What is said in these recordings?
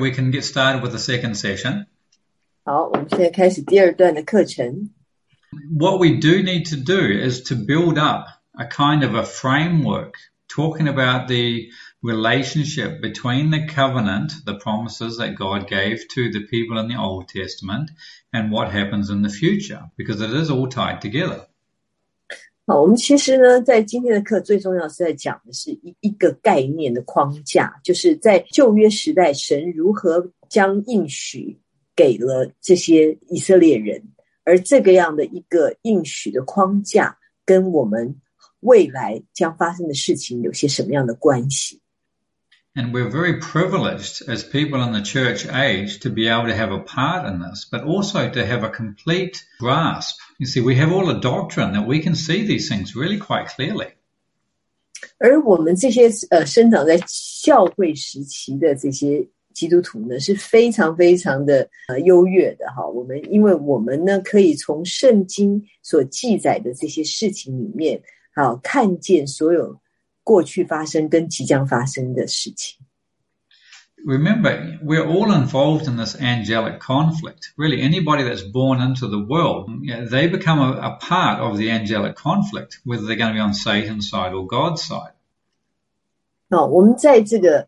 We can get started with the second session. 好，我们现在开始第二段的课程。 What we do need to do is to build up a kind of a framework talking about the relationship between the covenant, the promises that God gave to the people in the Old Testament, and what happens in the future, because it is all tied together. 好，我们其实呢，在今天的课最重要是在讲的是一个概念的框架，就是在旧约时代，神如何将应许给了这些以色列人，而这个样的一个应许的框架，跟我们未来将发生的事情有些什么样的关系。 And we're very privileged as people in the church age to be able to have a part in this, but also to have a complete grasp. You see, we have all a doctrine that we can see these things really quite clearly. 而我们这些生长在教会时期的这些基督徒呢，是非常非常的优越的哈。因为我们呢，可以从圣经所记载的这些事情里面，好看见所有过去发生跟即将发生的事情。 Remember, we're all involved in this angelic conflict. Really, anybody that's born into the world, they become a part of the angelic conflict, whether they're going to be on Satan's side or God's side. 我们在这个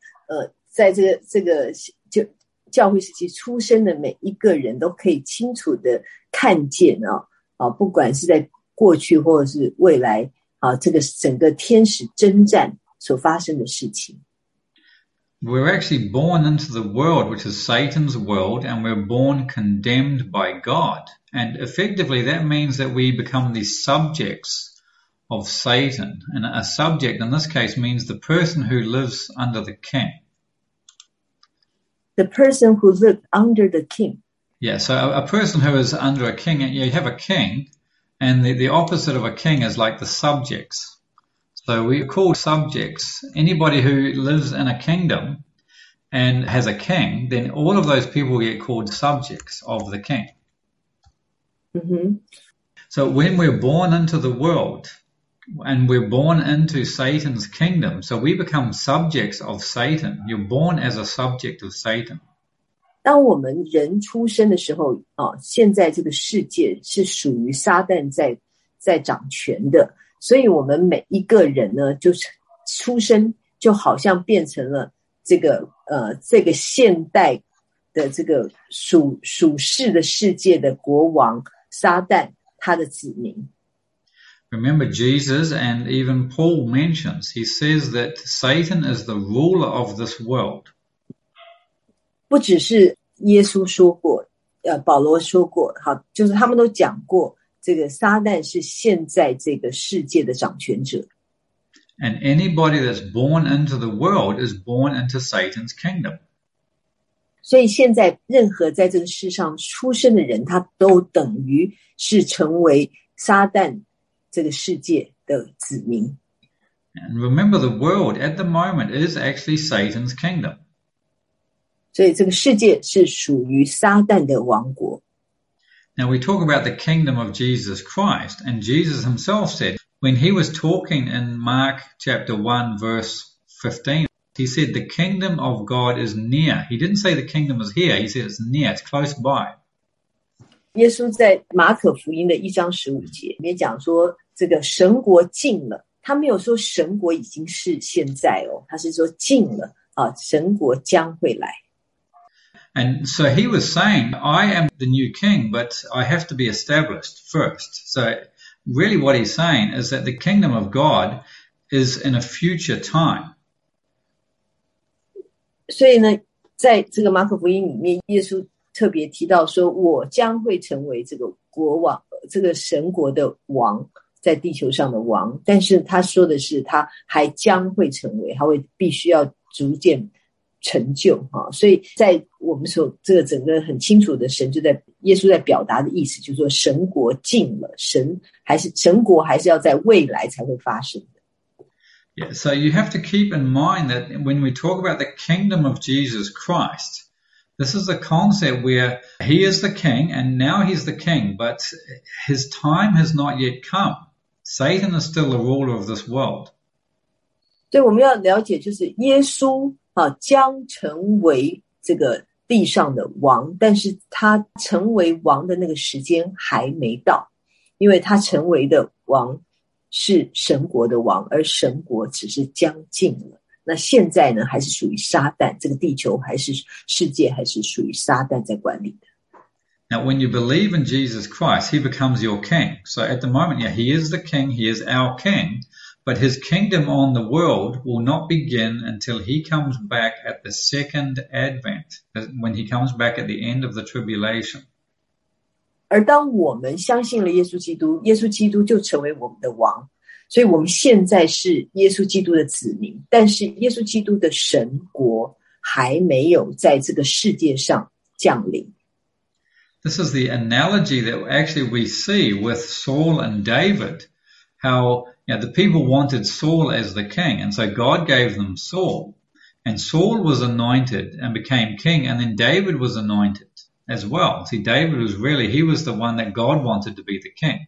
就教会时期出生的每一个人都可以清楚的看见不管是在过去或者是未来这个整个天使征战所发生的事情。 We're actually born into the world, which is Satan's world, and we're born condemned by God. And effectively, that means that we become the subjects of Satan. And a subject in this case means the person who lives under the king. The person who lived under the king. Yeah, so a person who is under a king, you have a king, and the opposite of a king is like the subjects. So we're called subjects. Anybody who lives in a kingdom and has a king, then all of those people get called subjects of the king. Mm-hmm. So when we're born into the world and we're born into Satan's kingdom, so we become subjects of Satan. You're born as a subject of Satan. 当我们人出生的时候现在这个世界是属于撒旦在掌权的，所以我们每一个人呢，就是出生就好像变成了这个现代的这个属世的世界的国王撒旦他的子民。 Remember Jesus, and even Paul mentions, he says that Satan is the ruler of this world. 不只是耶稣说过保罗说过就是他们都讲过这个撒旦是现在这个世界的掌权者。 And anybody that's born into the world is born into Satan's kingdom. 所以现在任何在这个世上出生的人，他都等于是成为撒旦这个世界的子民。 And remember, the world at the moment is actually Satan's kingdom. 所以这个世界是属于撒旦的王国。 Now we talk about the kingdom of Jesus Christ, and Jesus himself said, when he was talking in Mark chapter 1 verse 15, he said the kingdom of God is near. He didn't say the kingdom is here, he said it's near, it's close by. 耶稣在马可福音的1章15节里面讲说这个神国近了，他没有说神国已经是现在他是说近了神国将会来。 And so he was saying, I am the new king, but I have to be established first. So really what he's saying is that the kingdom of God is in a future time. 所以呢，在这个马可福音里面，耶稣特别提到说，我将会成为这个国王，这个神国的王，在地球上的王。但是他说的是，他还将会成为，他会必须要逐渐成就所以在我们所这个整个很清楚的神就在耶稣在表达的意思，就是说神国近了，神国还是要在未来才会发生的。 Yeah, so you have to keep in mind that when we talk about the kingdom of Jesus Christ, this is a concept where he is the king and now he's the king, but his time has not yet come. Satan is still the ruler of this world. 所以我们要了解就是耶稣将成为这个地上的王，但是他成为王的那个时间还没到，因为他成为的王是神国的王，而神国只是将近了。那现在呢，还是属于撒旦，这个地球还是世界还是属于撒旦在管理的。 Now, when you believe in Jesus Christ, he becomes your king. So at the moment, yeah, he is the king, he is our king, but his kingdom on the world will not begin until he comes back at the second advent, when he comes back at the end of the tribulation. 而当我们相信了耶稣基督，耶稣基督就成为我们的王，所以我们现在是耶稣基督的子民，但是耶稣基督的神国还没有在这个世界上降临。 This is the analogy that actually we see with Saul and David, how the people wanted Saul as the king, and so God gave them Saul, and Saul was anointed and became king, and then David was anointed as well. See, David was he was the one that God wanted to be the king.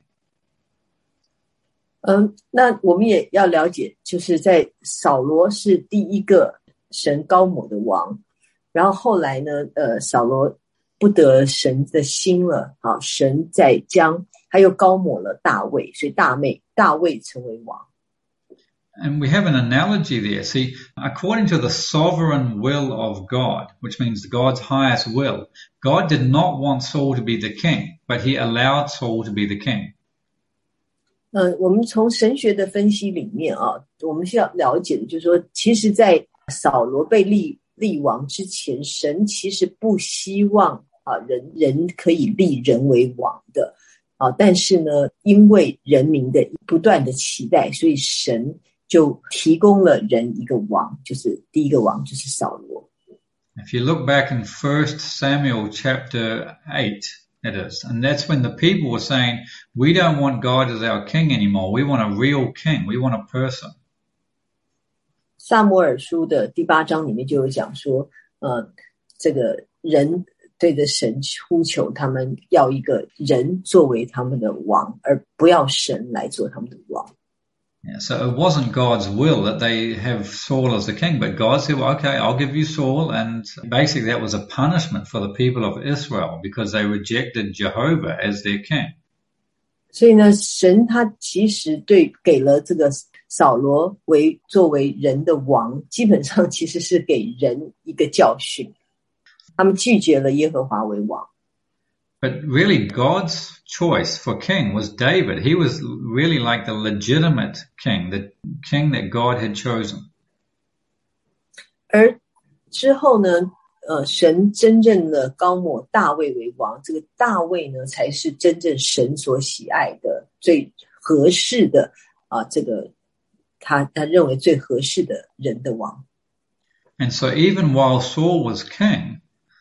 那我们也要了解，就是在扫罗是第一个神高抹的王，然后后来呢，扫罗不得神的心了，好，神在他又高抹了大卫，所以大卫成为王。 And we have an analogy there. See, according to the sovereign will of God, which means God's highest will, God did not want Saul to be the king, but he allowed Saul to be the king. 我们从神学的分析里面啊，我们需要了解的就是说，其实在扫罗被立王之前，神其实不希望人可以立人为王的但是呢，因为人民的不断的期待，所以神就提供了人一个王，就是第一个王就是扫罗。 If you look back in 1 Samuel chapter 8, it is, and that's when the people were saying, we don't want God as our king anymore. We want a real king. We want a person. 撒母耳书的第8章里面就有讲说，这个人对着神呼求，他们要一个人作为他们的王，而不要神来做他们的王。 Yeah, so it wasn't God's will that they have Saul as the king, but God said, well, okay, I'll give you Saul, and basically that was a punishment for the people of Israel because they rejected Jehovah as their king. 所以呢，神他其实给了这个扫罗作为人的王，基本上其实是给人一个教训。他们拒绝了耶和华为王。 But really, God's choice for king was David. He was really like the legitimate king, the king that God had chosen. 而之后呢，神真正的高抹大卫为王，这个大卫呢，才是真正神所喜爱的、最合适的这个他认为最合适的人的王。 And so even while Saul was king,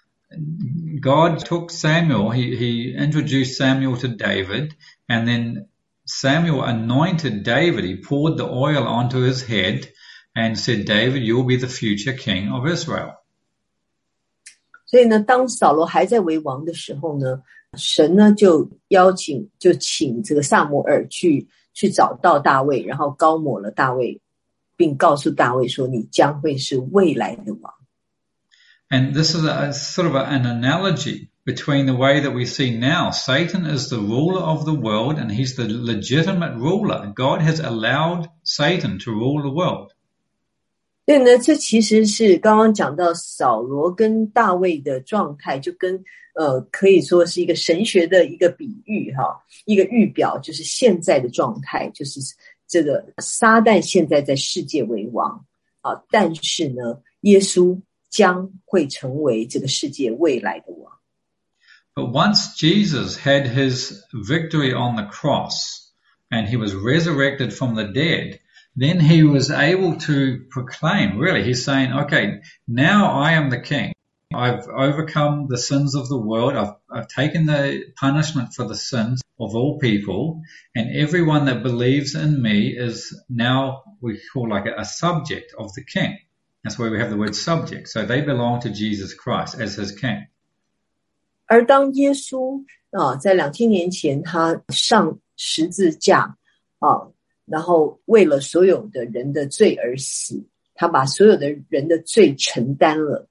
God took Samuel, he introduced Samuel to David, and then Samuel anointed David. He poured the oil onto his head and said, David, you'll be the future king of Israel. 所以呢，当扫罗还在为王的时候呢，神呢就请这个撒母耳去找到大卫，然后高抹了大卫，并告诉大卫说，你将会是未来的王。 And this is a sort of an analogy between the way that we see now. Satan is the ruler of the world and he's the legitimate ruler. God has allowed Satan to rule the world. 所以呢，这其实是刚刚讲到扫罗跟大卫的状态，就跟可以说是一个神学的一个比喻一个预表，就是现在的状态，就是这个撒旦现在在世界为王但是呢，耶稣将会成为这个世界未来的王。 But once Jesus had his victory on the cross and he was resurrected from the dead, then he was able to proclaim, really, he's saying, okay, now I am the king. I've overcome the sins of the world. I've taken the punishment for the sins of all people, and everyone that believes in me is now we call like a subject of the king. That's where we have the word subject. So they belong to Jesus Christ as his king. 而当耶稣在2000年前他上十字架然后为了所有的人的罪而死，他把所有的人的罪承担了，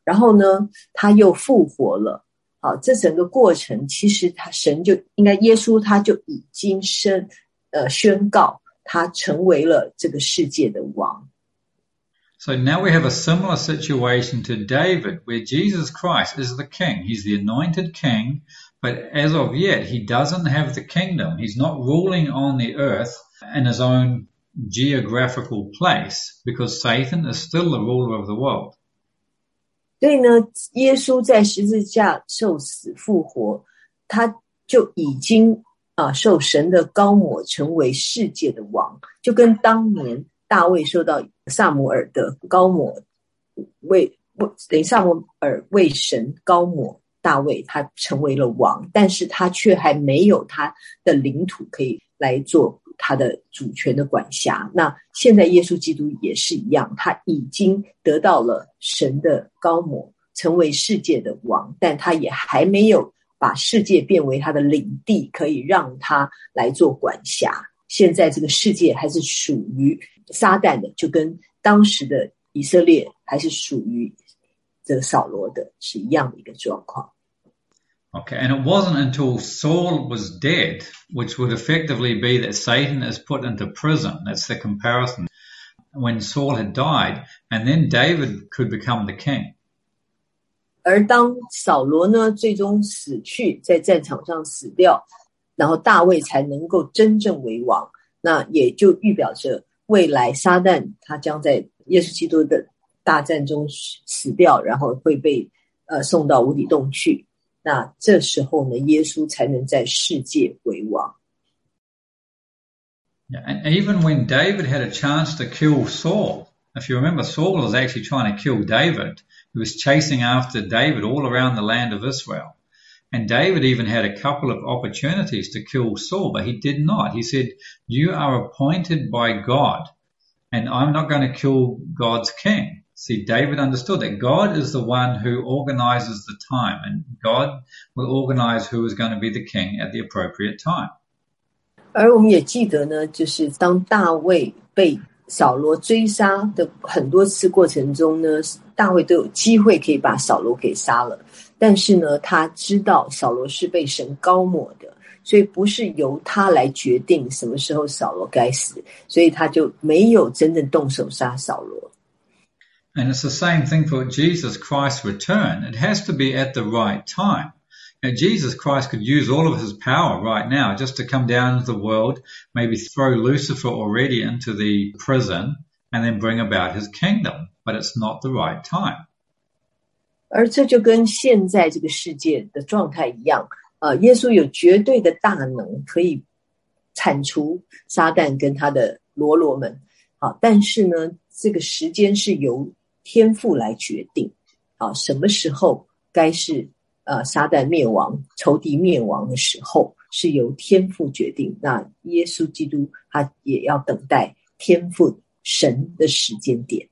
然后呢他又复活了。好，这整个过程其实耶稣他就已经宣告他成为了这个世界的王。 So now we have a similar situation to David, where Jesus Christ is the king. He's the anointed king, but as of yet, he doesn't have the kingdom. He's not ruling on the earth in his own geographical place, because Satan is still the ruler of the world. 所以呢，耶稣在十字架受死复活，他就已经受神的膏抹，成为世界的王，就跟当年大卫受到撒母耳的膏抹，撒母耳为神膏抹大卫，他成为了王，但是他却还没有他的领土可以来做他的主权的管辖。那现在耶稣基督也是一样，他已经得到了神的膏抹，成为世界的王，但他也还没有把世界变为他的领地，可以让他来做管辖。现在这个世界还是属于撒旦的，就跟当时的以色列还是属于这个扫罗的是一样的一个状况。 Okay, and it wasn't until Saul was dead, which would effectively be that Satan is put into prison. That's the comparison. When Saul had died, and then David could become the king. 而当扫罗呢最终死去，在战场上死掉，然后大卫才能够真正为王，那也就预表着未来撒旦他将在耶稣基督的大战中死掉，然后会被送到无底洞去。那这时候呢，耶稣才能在世界为王。 Yeah, and even when David had a chance to kill Saul, if you remember, Saul was actually trying to kill David. He was chasing after David all around the land of Israel. And David even had a couple of opportunities to kill Saul, but he did not. He said, "You are appointed by God, and I'm not going to kill God's king." See, David understood that God is the one who organizes the time, and God will organize who is going to be the king at the appropriate time. 而我们也记得呢，就是当大卫被扫罗追杀的很多次过程中呢，大卫都有机会可以把扫罗给杀了，但是呢，他知道扫罗是被神膏抹的，所以不是由他来决定什么时候扫罗该死，所以他就没有真正动手杀扫罗。 And it's the same thing for Jesus Christ's return. It has to be at the right time. Now, Jesus Christ could use all of his power right now just to come down into the world, maybe throw Lucifer already into the prison, and then bring about his kingdom. But it's not the right time. 而这就跟现在这个世界的状态一样，耶稣有绝对的大能，可以铲除撒旦跟他的罗罗们。好，但是呢，这个时间是由天父来决定，什么时候该是撒旦灭亡、仇敌灭亡的时候，是由天父决定。那耶稣基督他也要等待天父神的时间点。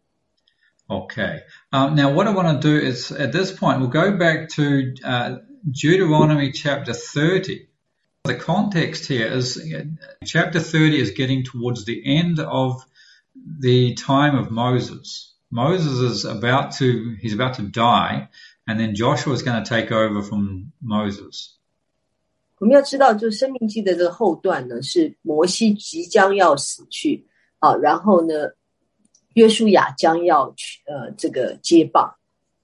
Okay. Now what I want to do is, at this point, we'll go back to Deuteronomy chapter 30. The context here is chapter 30 is getting towards the end of the time of Moses. Moses is about to die, and then Joshua is going to take over from Moses. 我们要知道，就申命记的这个后段呢，是摩西即将要死去，然后呢，约书亚将要这个接棒。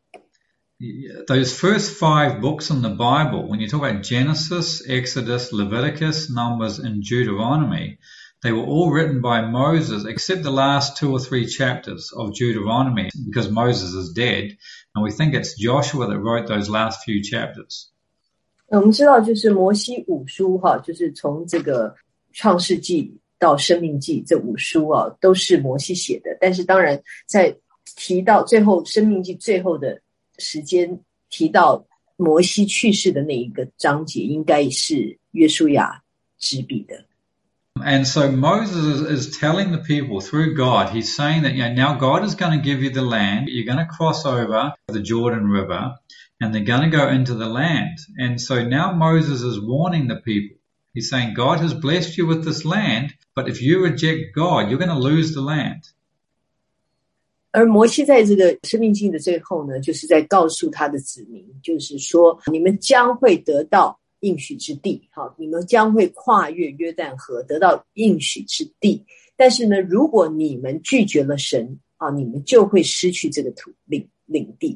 Those first 5 books in the Bible, when you talk about Genesis, Exodus, Leviticus, Numbers, and Deuteronomy, they were all written by Moses, except the last 2 or 3 chapters of Deuteronomy, because Moses is dead, and we think it's Joshua that wrote those last few chapters. 我们知道，就是摩西5书就是从这个创世纪到申命记这5书都是摩西写的。但是当然，在提到最后申命记最后的时间，提到摩西去世的那一个章节，应该是约书亚执笔的。 And so Moses is telling the people through God, he's saying that, now God is going to give you the land. You're going to cross over the Jordan River, and they're going to go into the land. And so now Moses is warning the people. He's saying, God has blessed you with this land, but if you reject God, you're going to lose the land. 而摩西在这个生命记的最后呢，就是在告诉他的子民，就是说你们将会得到应许之地，你们将会跨越约旦河得到应许之地，但是呢，如果你们拒绝了神，你们就会失去这个领地。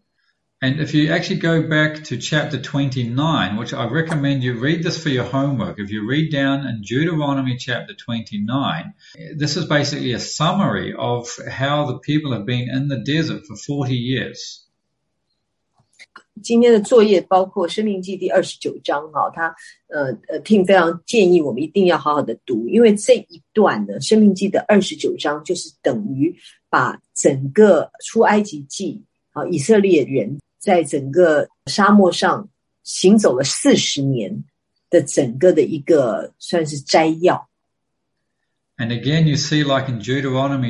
And if you actually go back to chapter 29, which I recommend you read this for your homework. If you read down in Deuteronomy chapter 29, this is basically a summary of how the people have been in the desert for 40 years. 今天的作业包括生命记第29章，他Tim 非常建议我们一定要好好的读，因为这一段呢，生命记的29章就是等于把整个出埃及记以色列人在整个沙漠上行走了40年的整个的一个算是摘要。 And again, you see, like in Deuteronomy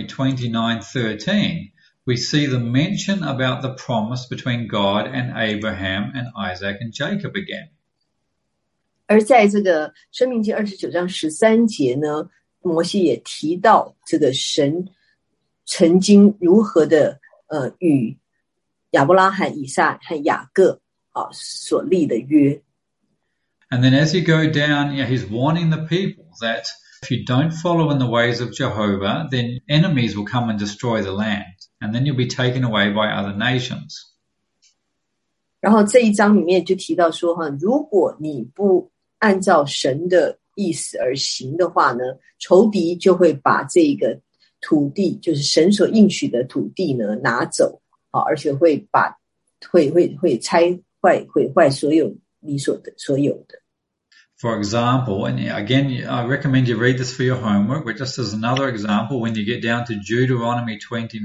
29:13, we see the mention about the promise between God and Abraham and Isaac and Jacob again. 而在这个申命记29章13节呢，摩西也提到这个神曾经如何的与亚伯拉罕、以撒和雅各所立的约。 And then as you go down, he's warning the people that if you don't follow in the ways of Jehovah, then enemies will come and destroy the land, and then you'll be taken away by other nations. 然后这一章里面就提到说，如果你不按照神的意思而行的话呢，仇敌就会把这个土地，就是神所应许的土地呢拿走，而且会拆坏毁坏所有你所有的。 For example, and again, I recommend you read this for your homework, but just as another example, when you get down to Deuteronomy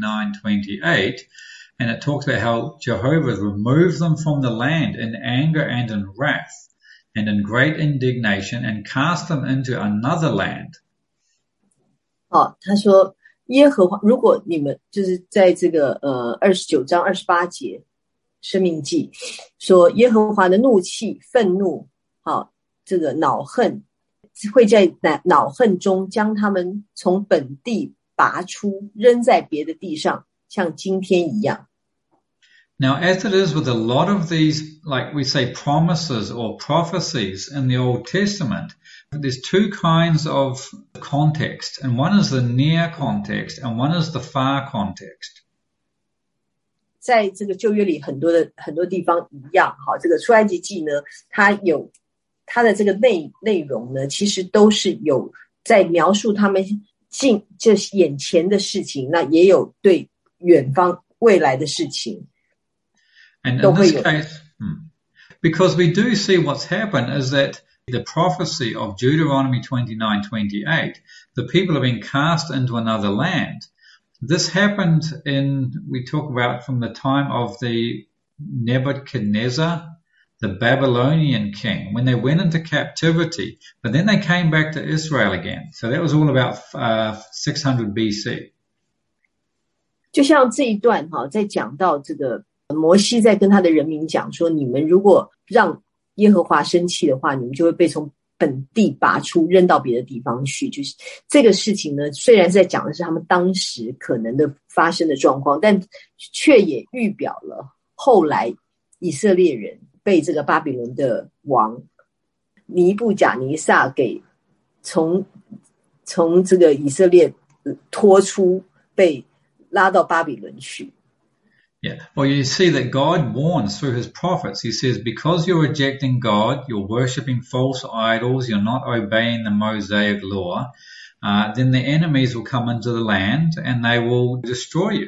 29:28, and it talks about how Jehovah removed them from the land in anger and in wrath and in great indignation and cast them into another land. 他说耶和华，如果你们就是在这个29章28节申命记说，耶和华的怒气愤怒这个恼恨会在恼恨中将他们从本地拔出，扔在别的地上，像今天一样。 Now, as it is with a lot of these, like we say, promises or prophecies in the Old Testament, there's two kinds of context, and one is the near context and one is the far context. 在这个旧约里很多地方一样，这个出埃及记呢，它有它的这个内容呢，其实都是有在描述他们就是眼前的事情，那也有对远方未来的事情。 And in this case, because we do see what's happened is that the prophecy of Deuteronomy 29:28, the people have been cast into another land. This happened we talk about from the time of the Nebuchadnezzar, the Babylonian king, when they went into captivity, but then they came back to Israel again. So that was all about 600 BC. 就像这一段在讲到这个摩西在跟他的人民讲说，你们如果让耶和华生气的话，你们就会被从本地拔出，扔到别的地方去。就是这个事情呢，虽然是在讲的是他们当时可能的发生的状况，但却也预表了后来以色列人被这个巴比伦的王尼布甲尼撒给从这个以色列拖出，被拉到巴比伦去。 Yeah. Well, you see that God warns through his prophets. He says, because you're rejecting God, you're worshipping false idols, you're not obeying the Mosaic law, then the enemies will come into the land and they will destroy you.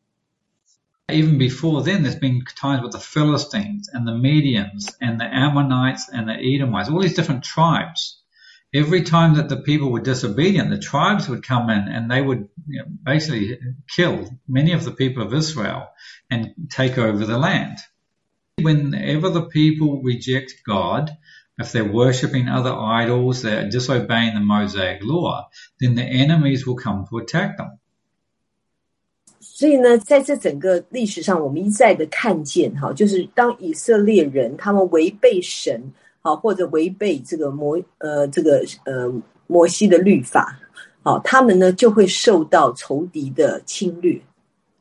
Even before then, there's been times with the Philistines and the Medians and the Ammonites and the Edomites, all these different tribes. Every time that the people were disobedient, the tribes would come in and they would basically kill many of the people of Israel and take over the land. Whenever the people reject God, if they're worshipping other idols, they're disobeying the Mosaic law, then the enemies will come to attack them. 所以呢，在这整个历史上，我们一再的看见就是当以色列人他们违背神或者违背这个摩西的律法，他们呢就会受到仇敌的侵略。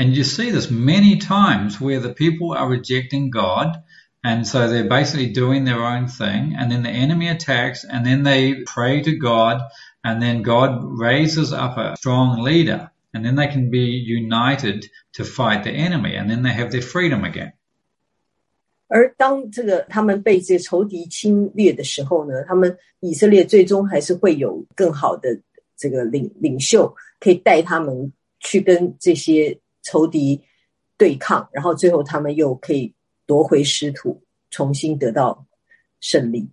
And you see this many times where the people are rejecting God, and so they're basically doing their own thing, and then the enemy attacks, and then they pray to God, and then God raises up a strong leader, and then they can be united to fight the enemy, and then they have their freedom again. 而当这个他们被这仇敌侵略的时候呢，他们以色列最终还是会有更好的这个领袖，可以带他们去跟这些仇敌对抗，然后最后他们又可以夺回失土，重新得到胜利。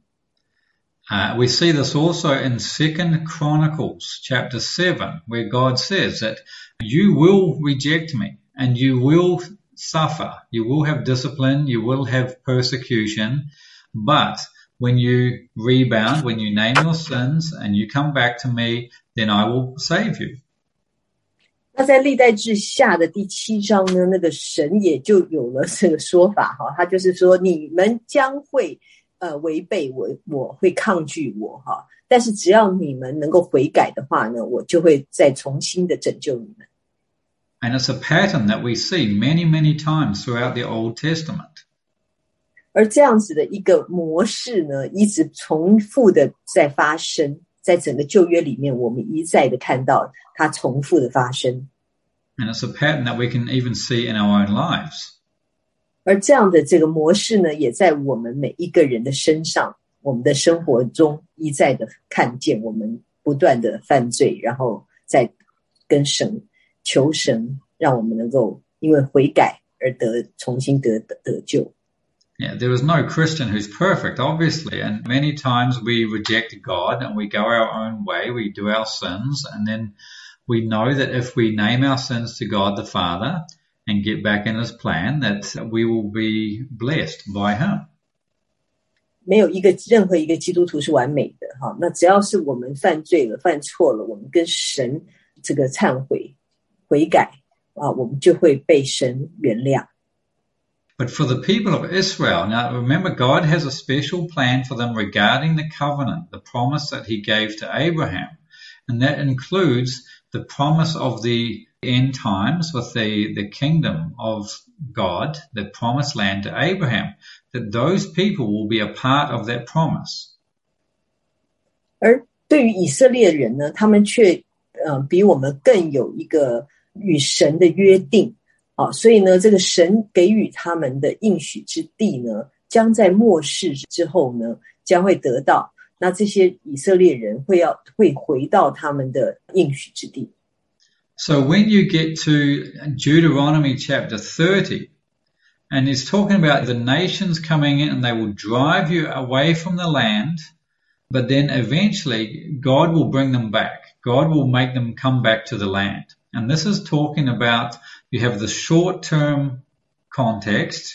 We see this also in 2 Chronicles chapter 7, where God says that you will reject me and you will suffer. You will have discipline, you will have persecution, but when you rebound, when you name your sins and you come back to me, then I will save you. 那在历代志下的第7章呢，那个神也就有了这个说法哈，他就是说你们将会违背我会抗拒我哈，但是只要你们能够悔改的话呢，我就会再重新的拯救你们。 And it's a pattern that we see many, many times throughout the Old Testament. 而这样子的一个模式呢，一直重复的在发生，在整个旧约里面，我们一再的看到它重复的发生。 And it's a pattern that we can even see in our own lives. 而这样的这个模式呢，也在我们每一个人的身上，我们的生活中一再的看见，我们不断的犯罪，然后再跟神求神，让我们能够因为悔改而重新得救。 Yeah, there is no Christian who's perfect, obviously, and many times we reject God and we go our own way, we do our sins, and then we know that if we name our sins to God the Father and get back in His plan, that we will be blessed by Him. 没有任何一个基督徒是完美的哈，那只要是我们犯罪了、犯错了，我们跟神这个忏悔改啊，我们就会被神原谅。 But for the people of Israel, now remember God has a special plan for them regarding the covenant, the promise that He gave to Abraham. And that includes the promise of the end times with the kingdom of God, the promised land to Abraham, that those people will be a part of that promise. 而对于以色列人呢，他们却比我们更有一个与神的约定。所以呢，这个神给予他们的应许之地呢，将在末世之后呢，将会得到。那这些以色列人会回到他们的应许之地。 So when you get to Deuteronomy chapter 30, and he's talking about the nations coming in and they will drive you away from the land, but then eventually God will bring them back. God will make them come back to the land. And this is talking about, you have the short-term context,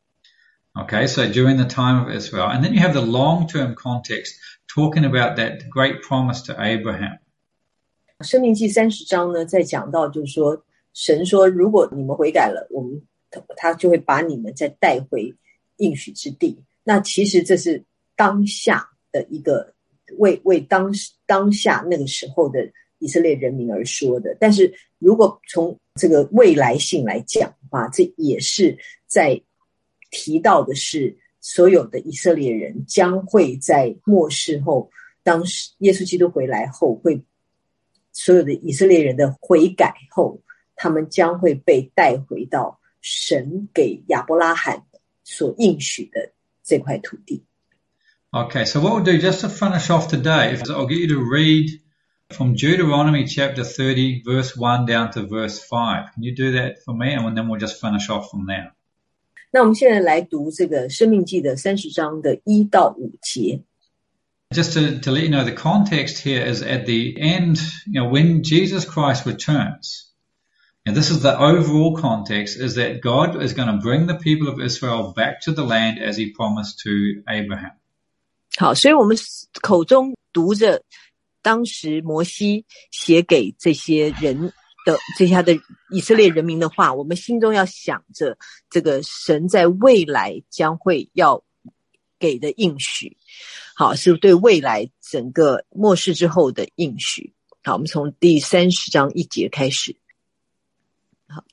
okay, so during the time of Israel, and then you have the long-term context talking about that great promise to Abraham. 申命记30章呢，在讲到就是说，神说如果你们悔改了，他就会把你们再带回应许之地。那其实这是当下的一个为当下那个时候的以色列人民而说的，但是如果从这个未来性来讲的话，这也是在提到的是所有的以色列人将会在末世后，当耶稣基督回来后，会所有的以色列人的悔改后，他们将会被带回到神给亚伯拉罕所应许的这块土地。 Okay, so what we'll do just to finish off today, I'll get you to read from Deuteronomy chapter 30, verse 1 down to verse 5. Can you do that for me? And then we'll just finish off from there. 那我们现在来读这个申命记的30章的1到5节。 Just to let you know, the context here is at the end, when Jesus Christ returns. And this is the overall context, is that God is going to bring the people of Israel back to the land as He promised to Abraham. 好，所以我们口中读着当时摩西写给这些人的这些的以色列人民的话，我们心中要想着这个神在未来将会要给的应许。好，是对未来整个末世之后的应许。好，我们从第30章1节开始。好，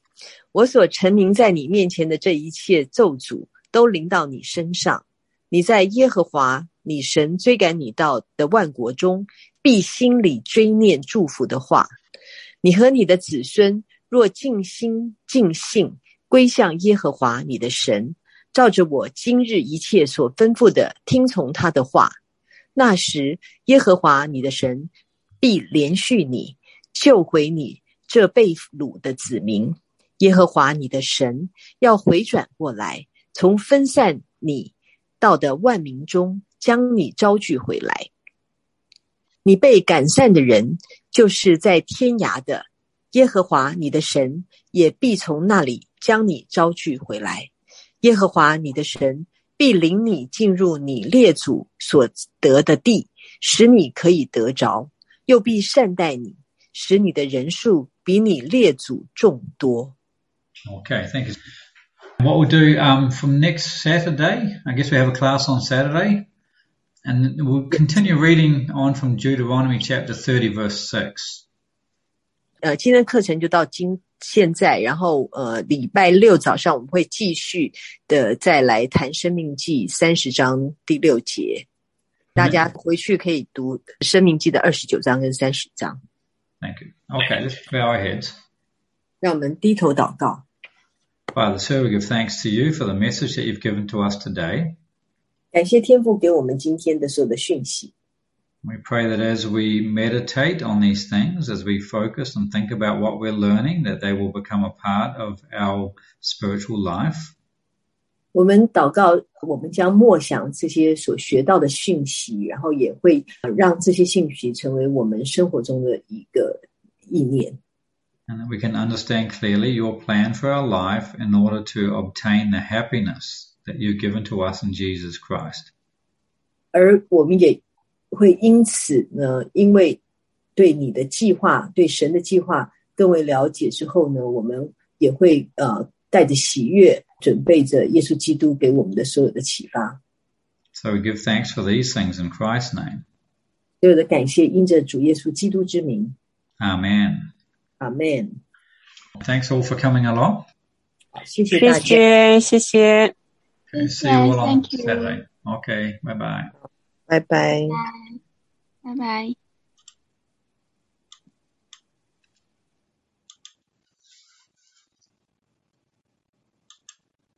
我所陈明在你面前的这一切咒诅都临到你身上，你在耶和华你神追赶你到的万国中，必心里追念祝福的话。你和你的子孙若尽心尽性归向耶和华你的神，照着我今日一切所吩咐的听从他的话，那时耶和华你的神必连续你，救回你这被掳的子民。耶和华你的神要回转过来，从分散你到的万民中将你招聚回来。你被赶散的人，就是在天涯的，耶和华你的神也必从那里将你招聚回来。耶和华你的神必领你进入你列祖所得的地，使你可以得着，又必善待你，使你的人数比你列祖众多。 Okay, thank you. What we'll do from next Saturday, I guess we have a class on Saturday, and we'll continue reading on from Deuteronomy chapter 30, verse 6. 今天课程就到现在，然后礼拜六早上我们会继续的再来谈申命记30章第6节，大家回去可以读申命记的29章跟30章。 Thank you. Okay, let's bow our heads. 让我们低头祷告。 Father, sir, we give thanks to you for the message that you've given to us today. 感谢天父给我们今天的所有的讯息。 We pray that as we meditate on these things, as we focus and think about what we're learning, that they will become a part of our spiritual life. 我们祷告，我们将默想这些所学到的讯息，然后也会让这些讯息成为我们生活中的一个意念。 And that we can understand clearly your plan for our life in order to obtain the happiness that you've given to us in Jesus Christ. 而我们也会因此呢，因为对你的计划，对神的计划更为了解之后呢，我们也会带着喜悦，准备着耶稣基督给我们的所有的启发。 So we give thanks for these things in Christ's name. 所有的感谢因着主耶稣基督之名。 Amen. Amen. Thanks all for coming along. 谢谢大家。谢谢。 Okay, see you all on Saturday. Okay, bye-bye. 拜拜。 拜拜。